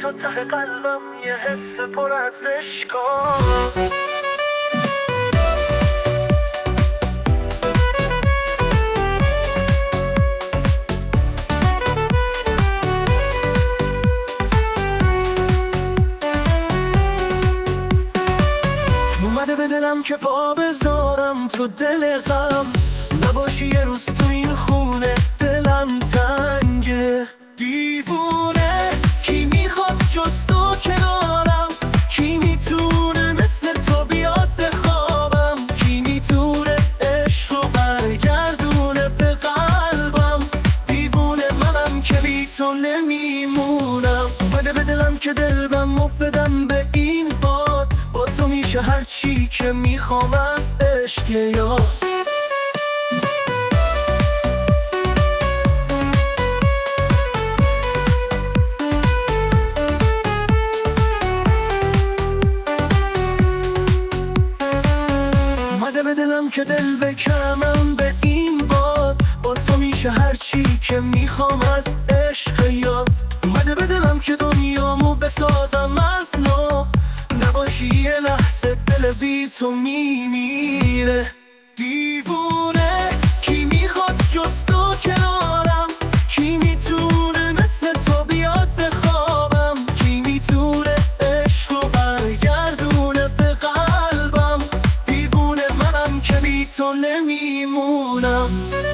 تو ته قلبم یه حس پر از اشکال. اومده به دلم که پا بذارم تو دل غم، نباشی یه روز تو این خونه دلم تنگه. دیوونه کی میخواد جز تو کنارم، کی میتونه مثل تو بیاد بخوابم، کی میتونه عشق رو برگردونه به قلبم. دیوونه منم که بی تو نمیمونم. اومده به دلم که دلبم و بدم به این باد، با تو میشه هر چی که میخوام از عشق یاد. اومده به دلم که دل بکنم به این باد، با تو میشه هر چی که میخوام از عشق یاد. اومده به دلم که دنیامو بسازم از نو، نباشی یه لحظه دل بی تو میمیره. دیوونه کی میخواد جز تو کنارم، کی میتونه مثل تو بیاد بخوابم، کی میتونه عشق رو برگردونه به قلبم. دیوونه منم که بی تو نمیمونم.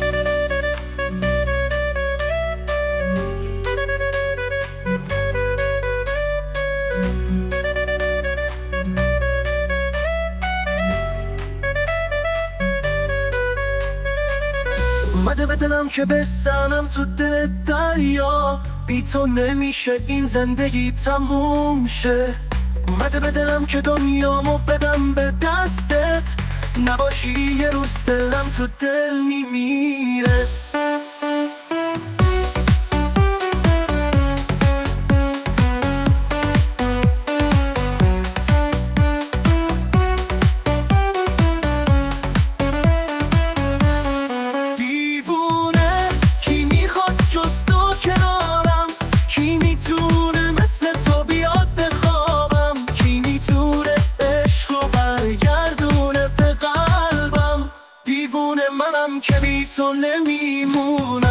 اومده به دلم که بزنم تو دل دریا، بی تو نمیشه این زندگی تموم شه. اومده به دلم که دنیامو بدم به دستت، نباشی یه روز دلم تو دل میمیره. جز تو کنارم، کی میتونه مثل تو بیاد بخوابم، کی میتونه عشق رو برگردونه به قلبم. دیوونه منم که بی تو نمیمونم.